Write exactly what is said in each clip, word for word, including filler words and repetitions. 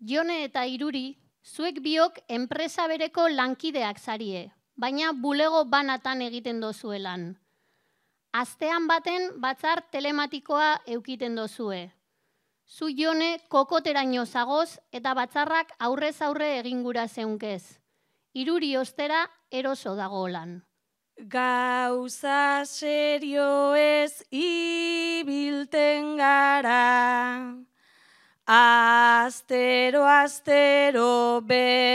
Jone eta Iruri, zuek biok enpresa bereko lankideak zarie, baina bulego banatan egiten dozue lan. Astean baten batzar telematikoa eukiten dozue. Zu Jone kokoteraino zagoz eta batzarrak aurrez aurre egingura zeunkez. Iruri ostera eroso dago lan. Gauza serio ez ibilten gara, astero astero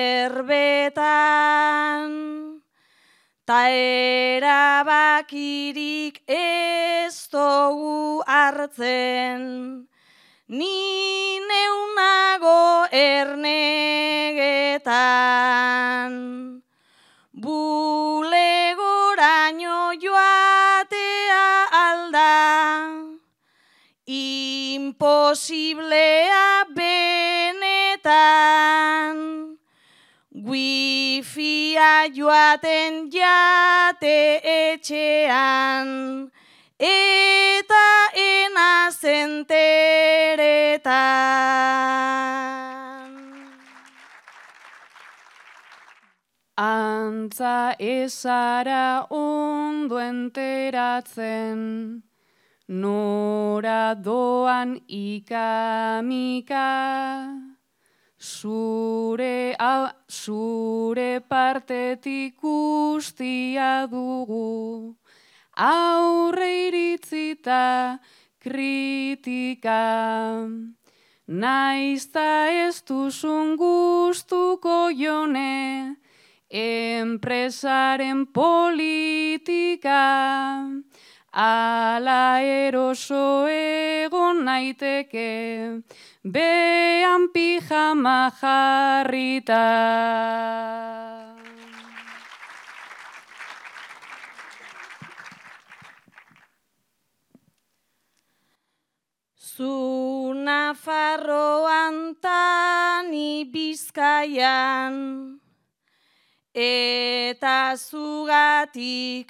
berbetan, ta erabakirik ez dugu hartzen, ni neunago ernegetan. Bulegoraino joatea alda, imposiblea benetan. Wifia joaten jate etxean, eta enaz enteretan. Antza ezara ondo enteratzen, nora doan ikamika, zure, zure partetik guztia dugu, aurre iritzita kritika. Naizta ez duzun gustuko Jone, enpresaren politika, ala eroso egon naiteke, behan pijama jarrita. Zu Nafarroan ta ni Bizkaian, eta zugatik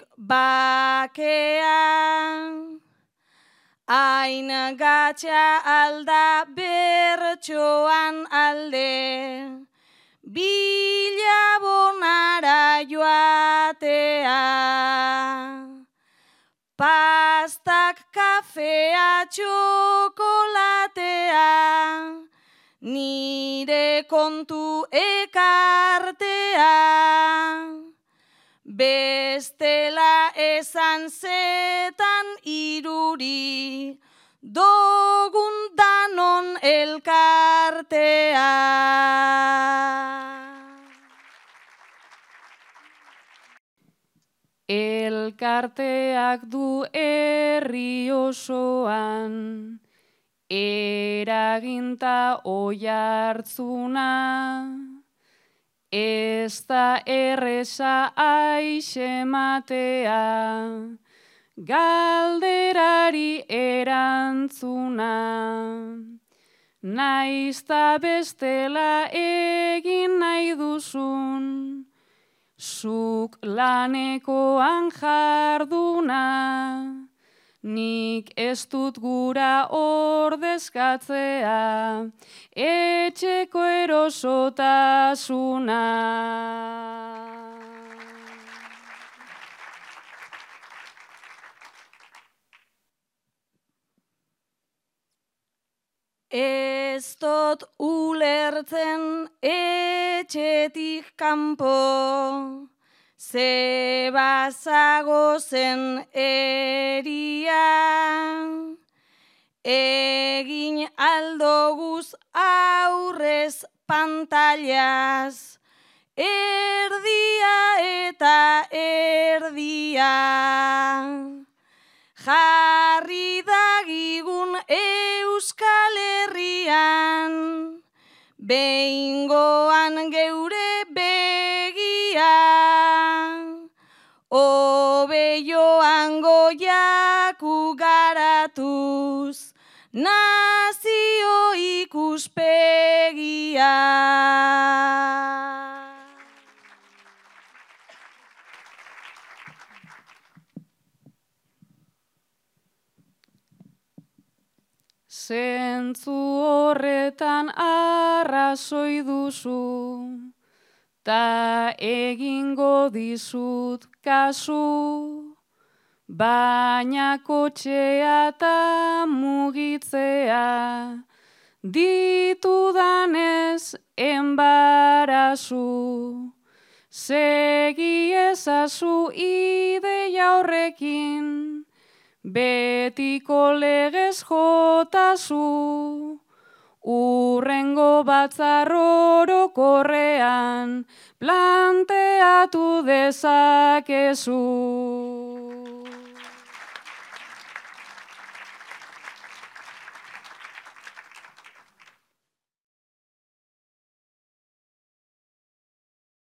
bakean, hain gatxa alda bertsoan alde, bilabonara joatea. Pastak, kafea, txokolatea, nire kontu ekartea, bestela esan zetan Iruri, dogun danon elkartea. Elkarteak du herri osoan, eraginta oihartzuna, ez da erreza aixematea, galderari erantzuna. Naizta bestela egin nahi duzun, zuk lanekoan jarduna, nik ez dut gura ordezkatzea, etxeko erosotasuna. Ez dut ulertzen etxetik kanpo, ze bazago zen eria, egin aldoguz aurrez pantailaz, erdia eta erdia. Jarri dagigun Euskal Herrian, behingoan geure begia, hobe joango jaku garatuz, nazio ikuspegia. zentzu horretan arrazoi duzu, ta egingo dizut kasu, baina kotxea ta mugitzea, ditudanez enbarazu, segi ezazu ideia horrekin, betiko legez jotazu, urrengo batzar orokorrean planteatu dezakezu.